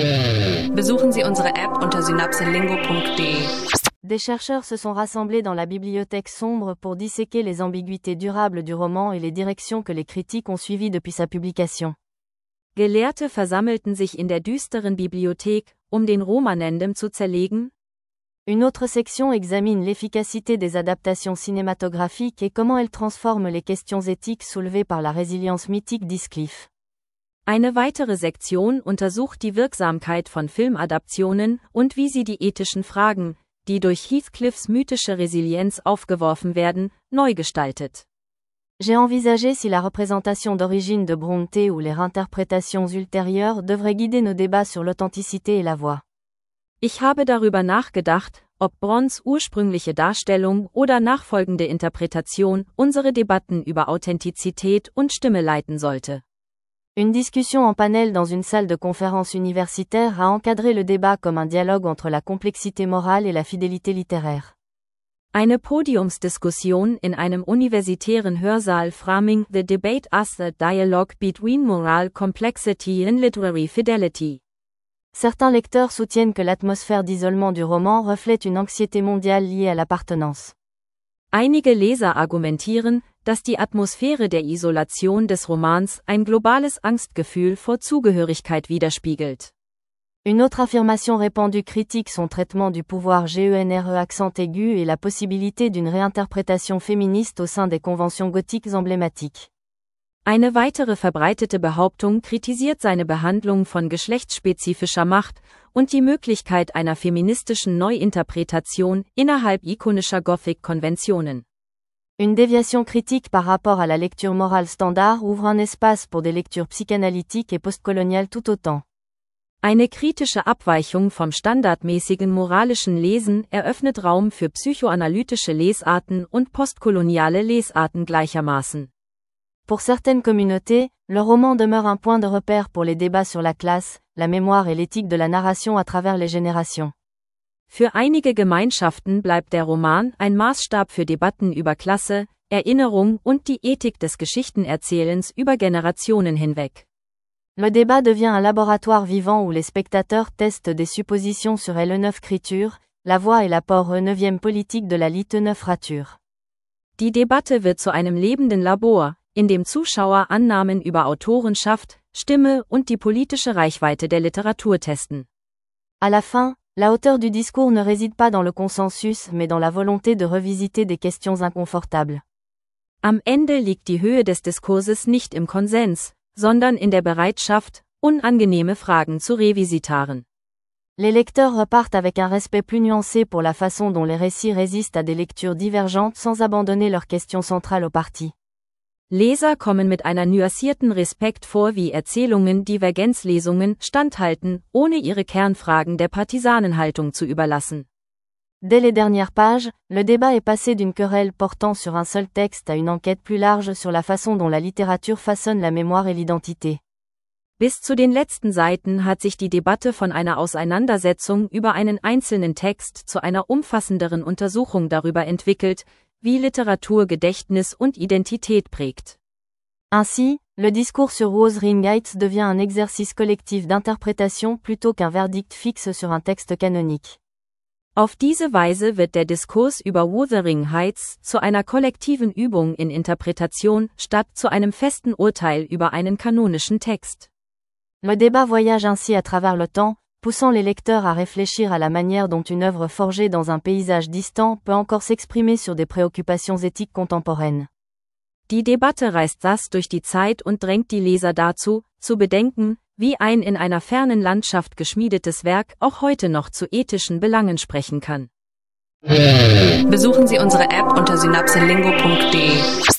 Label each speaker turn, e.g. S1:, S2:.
S1: Besuchen Sie unsere App unter synapselingo.de.
S2: Des chercheurs se sont rassemblés dans la bibliothèque sombre pour disséquer les ambiguïtés durables du roman et les directions que les critiques ont suivies depuis sa publication.
S3: Gelehrte versammelten sich in der düsteren Bibliothek, den Romanendem zu zerlegen.
S2: Une autre section examine l'efficacité des adaptations cinématographiques et comment elles transforment les questions éthiques soulevées par la résilience mythique d'Heathcliff.
S3: Eine weitere Sektion untersucht die Wirksamkeit von Filmadaptionen und wie sie die ethischen Fragen, die durch Heathcliffs mythische Resilienz aufgeworfen werden, neu gestaltet.
S2: J'ai envisagé si la représentation d'origine de Brontë ou les réinterprétations ultérieures devraient guider nos débats sur l'authenticité et la voix.
S3: Ich habe darüber nachgedacht, ob Brons ursprüngliche Darstellung oder nachfolgende Interpretation unsere Debatten über Authentizität und Stimme leiten sollte.
S2: Une discussion en panel dans une salle de conférence universitaire a encadré le débat comme un dialogue entre la complexité morale et la fidélité littéraire.
S3: Eine Podiumsdiskussion in einem universitären Hörsaal framing the debate as a dialogue between moral complexity and literary fidelity.
S2: Certains lecteurs soutiennent que l'atmosphère d'isolement du roman reflète une anxiété mondiale liée à l'appartenance.
S3: Einige Leser argumentieren, dass die Atmosphäre der Isolation des Romans ein globales Angstgefühl vor Zugehörigkeit widerspiegelt.
S2: Une autre affirmation répandue critique son traitement du pouvoir genre accent aigu et la possibilité d'une réinterprétation féministe au sein des conventions gothiques emblématiques.
S3: Eine weitere verbreitete Behauptung kritisiert seine Behandlung von geschlechtsspezifischer Macht und die Möglichkeit einer feministischen Neuinterpretation innerhalb ikonischer Gothic-Konventionen.
S2: Une déviation critique par rapport à la lecture morale standard ouvre un espace pour des lectures psychanalytiques et postcoloniales tout autant.
S3: Eine kritische Abweichung vom standardmäßigen moralischen Lesen eröffnet Raum für psychoanalytische Lesarten und postkoloniale Lesarten gleichermaßen.
S2: Pour certaines communautés, le roman demeure un point de repère pour les débats sur la classe, la mémoire et l'éthique de la narration à travers les générations.
S3: Für einige Gemeinschaften bleibt der Roman ein Maßstab für Debatten über Klasse, Erinnerung und die Ethik des Geschichtenerzählens über Generationen hinweg.
S2: Le débat devient un laboratoire vivant où les spectateurs testent des suppositions sur l'E9-Criture, la voix et l'apport E9e politique de la Literatur.
S3: Die Debatte wird zu einem lebenden Labor, in dem Zuschauer Annahmen über Autorenschaft, Stimme und die politische Reichweite der Literatur testen.
S2: À la fin, la hauteur du discours ne réside pas dans le consensus mais dans la volonté de revisiter des questions inconfortables.
S3: Am Ende liegt die Höhe des Diskurses nicht im Konsens, sondern in der Bereitschaft, unangenehme Fragen zu revisitaren.
S2: Les lecteurs repartent avec un respect plus nuancé pour la façon dont les récits résistent à des lectures divergentes sans abandonner leur question centrale au parti.
S3: Leser kommen mit einer nuancierten Respekt vor, wie Erzählungen Divergenzlesungen standhalten, ohne ihre Kernfragen der Partisanenhaltung zu überlassen.
S2: Dès les dernières pages, le débat est passé d'une querelle portant sur un seul texte à une enquête plus large sur la façon dont la littérature façonne la mémoire et l'identité.
S3: Bis zu den letzten Seiten hat sich die Debatte von einer Auseinandersetzung über einen einzelnen Text zu einer umfassenderen Untersuchung darüber entwickelt, wie Literatur Gedächtnis und Identität prägt.
S2: Ainsi, le discours sur Wuthering Heights devient un exercice collectif d'interprétation plutôt qu'un verdict fixe sur un texte canonique.
S3: Auf diese Weise wird der Diskurs über Wuthering Heights zu einer kollektiven Übung in Interpretation statt zu einem festen Urteil über einen kanonischen Text.
S2: Le débat voyage ainsi à travers le temps, poussant les lecteurs à réfléchir à la manière dont une œuvre forgée dans un paysage distant peut encore s'exprimer sur des préoccupations éthiques contemporaines.
S3: Die Debatte reist das durch die Zeit und drängt die Leser dazu, zu bedenken, wie ein in einer fernen Landschaft geschmiedetes Werk auch heute noch zu ethischen Belangen sprechen kann.
S1: Besuchen Sie unsere App unter synapselingo.de.